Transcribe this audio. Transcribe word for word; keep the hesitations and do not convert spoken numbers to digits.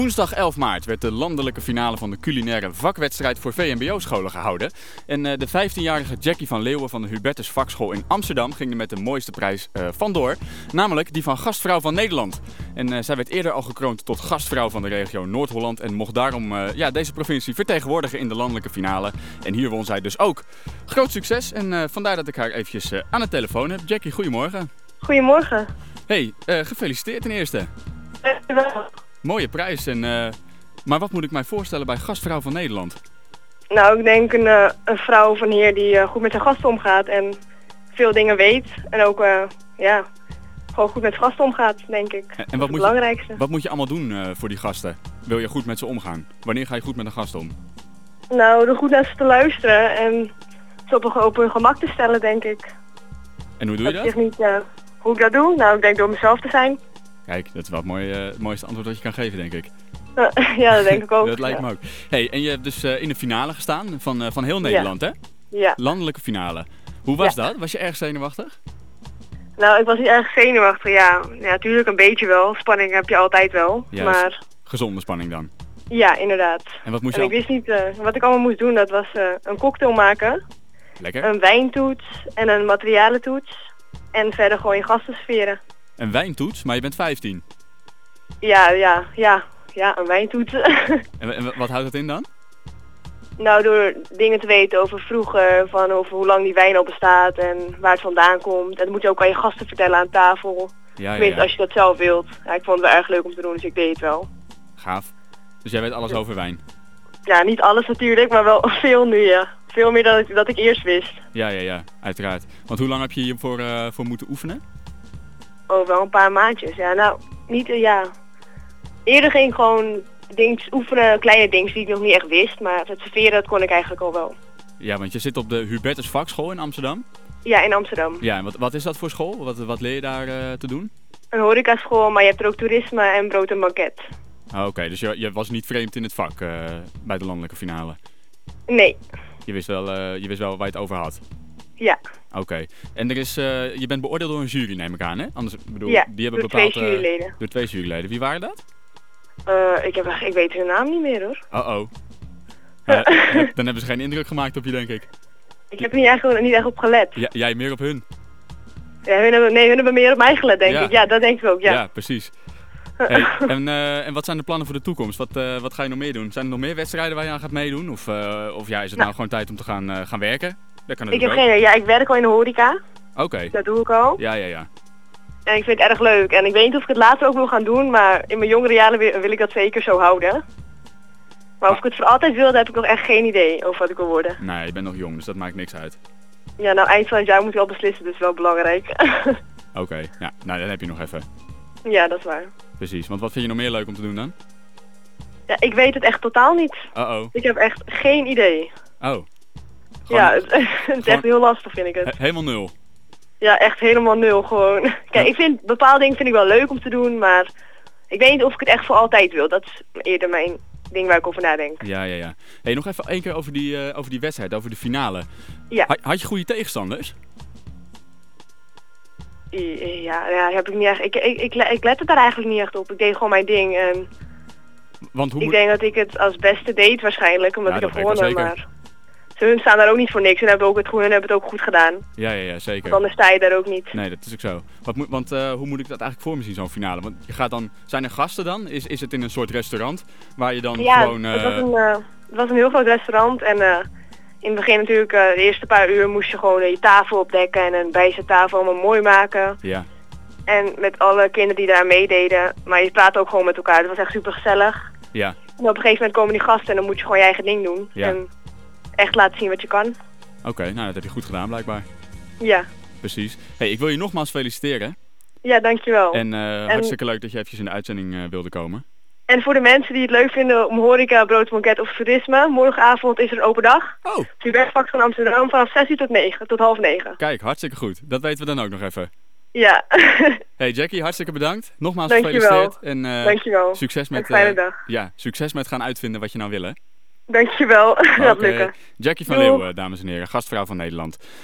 Woensdag elf maart werd de landelijke finale van de culinaire vakwedstrijd voor V M B O-scholen gehouden. En uh, de vijftienjarige Jackie van Leeuwen van de Hubertus Vakschool in Amsterdam ging er met de mooiste prijs uh, vandoor. Namelijk die van gastvrouw van Nederland. En uh, zij werd eerder al gekroond tot gastvrouw van de regio Noord-Holland en mocht daarom uh, ja, deze provincie vertegenwoordigen in de landelijke finale. En hier won zij dus ook. Groot succes en uh, vandaar dat ik haar eventjes uh, aan de telefoon heb. Jackie, goedemorgen. Goedemorgen. Hey, uh, gefeliciteerd ten eerste. Dankjewel. Mooie prijs. En, uh, maar wat moet ik mij voorstellen bij gastvrouw van Nederland? Nou, ik denk een, uh, een vrouw of een heer die uh, goed met zijn gasten omgaat en veel dingen weet. En ook, uh, ja, gewoon goed met gasten omgaat, denk ik. En, en wat, het moet belangrijkste. Je, wat moet je allemaal doen uh, voor die gasten? Wil je goed met ze omgaan? Wanneer ga je goed met een gast om? Nou, door goed naar ze te luisteren en ze op, op hun gemak te stellen, denk ik. En hoe doe je dat? Ik zeg niet uh, hoe ik dat doe. Nou, ik denk door mezelf te zijn. Kijk, dat is wel het, mooie, uh, het mooiste antwoord dat je kan geven, denk ik. Uh, ja, dat denk ik ook. Dat lijkt ja. me ook. Hey, en je hebt dus uh, in de finale gestaan van, uh, van heel Nederland, ja. hè? Ja. Landelijke finale. Hoe was ja. dat? Was je erg zenuwachtig? Nou, ik was niet erg zenuwachtig, ja. Ja, natuurlijk een beetje wel. Spanning heb je altijd wel. Juist. Maar... Gezonde spanning dan? Ja, inderdaad. En wat moest je en al... ik wist niet uh, wat ik allemaal moest doen. Dat was uh, een cocktail maken. Lekker. Een wijntoets en een materialentoets. En verder gewoon je gasten serveren. Een wijntoets, maar je bent vijftien. Ja, ja, ja. Ja, een wijntoets. en, en wat houdt dat in dan? Nou, door dingen te weten over vroeger, van over hoe lang die wijn al bestaat en waar het vandaan komt. En dat moet je ook aan je gasten vertellen aan tafel. Ja, Tenminste, ja, ja. als je dat zelf wilt. Ja, ik vond het wel erg leuk om te doen, dus ik deed het wel. Gaaf. Dus jij weet alles over wijn? Ja, niet alles natuurlijk, maar wel veel nu, ja. Veel meer dan ik, dat ik eerst wist. Ja, ja, ja, uiteraard. Want hoe lang heb je hiervoor uh, voor moeten oefenen? Oh, wel een paar maandjes. Ja, nou, niet, uh, ja. Eerder ging ik gewoon dingetjes oefenen, kleine dingen die ik nog niet echt wist, maar het serveren dat kon ik eigenlijk al wel. Ja, want je zit op de Hubertus Vakschool in Amsterdam? Ja, in Amsterdam. Ja, en wat, wat is dat voor school? Wat, wat leer je daar uh, te doen? Een horecaschool, maar je hebt er ook toerisme en brood en banket. Ah, Oké, okay. Dus je, je was niet vreemd in het vak uh, bij de landelijke finale? Nee. Je wist wel, uh, je wist wel waar je het over had? Ja. Oké. Okay. En er is, uh, je bent beoordeeld door een jury, neem ik aan, hè? Anders, bedoel, ja, die hebben door bepaald, twee juryleden. Uh, door twee juryleden. Wie waren dat? Uh, ik, heb, ik weet hun naam niet meer, hoor. Oh-oh. Uh, dan hebben ze geen indruk gemaakt op je, denk ik. Ik heb er niet echt, niet echt op gelet. Ja, jij meer op hun? Ja, hun hebben, nee, hun hebben meer op mij gelet, denk ja. ik. Ja, dat denk ik ook, ja. Ja, precies. Hey, en, uh, en wat zijn de plannen voor de toekomst? Wat, uh, wat ga je nog meer doen? Zijn er nog meer wedstrijden waar je aan gaat meedoen? Of, uh, of ja, is het nou, nou gewoon tijd om te gaan, uh, gaan werken? Dat kan ik heb ook. geen Ja, ik werk al in de horeca. Oké. Okay. Dat doe ik al. Ja, ja, ja. En ik vind het erg leuk. En ik weet niet of ik het later ook wil gaan doen, maar in mijn jongere jaren wil, wil ik dat zeker zo houden. Maar of ik het voor altijd wil, daar heb ik nog echt geen idee over wat ik wil worden. Nee, je bent nog jong, dus dat maakt niks uit. Ja, nou eind van het jaar moet je wel beslissen, dus wel belangrijk. Oké, okay. Ja, nou dan heb je nog even. Ja, dat is waar. Precies, want wat vind je nog meer leuk om te doen dan? Ja, ik weet het echt totaal niet. Uh-oh. Ik heb echt geen idee. Oh. Gewoon, ja, het, het is echt heel lastig, vind ik het. He helemaal nul? Ja, echt helemaal nul gewoon. Kijk, ik vind bepaalde dingen vind ik wel leuk om te doen, maar ik weet niet of ik het echt voor altijd wil. Dat is eerder mijn ding waar ik over nadenk. Ja, ja, ja. Hey, nog even één keer over die, uh, over die wedstrijd, over de finale. Ja. Ha had je goede tegenstanders? Ja, ja, heb ik niet echt. Ik, ik, ik, ik lette daar eigenlijk niet echt op. Ik deed gewoon mijn ding en Want hoe ik denk dat ik het als beste deed waarschijnlijk, omdat ja, ik heb dat gewonnen, maar hun staan daar ook niet voor niks en hebben ook het, hun hebben het ook goed gedaan. Ja, ja, ja, zeker. Want anders sta je daar ook niet. Nee, dat is ook zo. Wat moet, want uh, hoe moet ik dat eigenlijk voor me zien, zo'n finale? Want je gaat dan, zijn er gasten dan? Is, is het in een soort restaurant waar je dan ja, gewoon... Uh... het, was een, uh, het was een heel groot restaurant en uh, in het begin natuurlijk, uh, de eerste paar uur moest je gewoon uh, je tafel opdekken en een bijzet tafel allemaal mooi maken. Ja. En met alle kinderen die daar meededen, maar je praat ook gewoon met elkaar, het was echt super gezellig. Ja. En op een gegeven moment komen die gasten en dan moet je gewoon je eigen ding doen. Ja. En echt laten zien wat je kan. Oké, okay, nou dat heb je goed gedaan blijkbaar. Ja. Precies. Hey, ik wil je nogmaals feliciteren. Ja, dankjewel. En, uh, en hartstikke leuk dat je eventjes in de uitzending uh, wilde komen. En voor de mensen die het leuk vinden om horeca, brood, banket of toerisme, morgenavond is er een open dag. Oh. Hubertus van Amsterdam vanaf zes uur tot negen, tot half negen. Kijk, hartstikke goed. Dat weten we dan ook nog even. Ja. Hey Jackie, hartstikke bedankt. Nogmaals Dankjewel. gefeliciteerd. En uh, Dankjewel. Succes met, een fijne uh, dag. Ja, succes met gaan uitvinden wat je nou wil, hè? Dankjewel. Okay. Dat lukken. Jackie van Doeg. Leeuwen, dames en heren, gastvrouw van Nederland.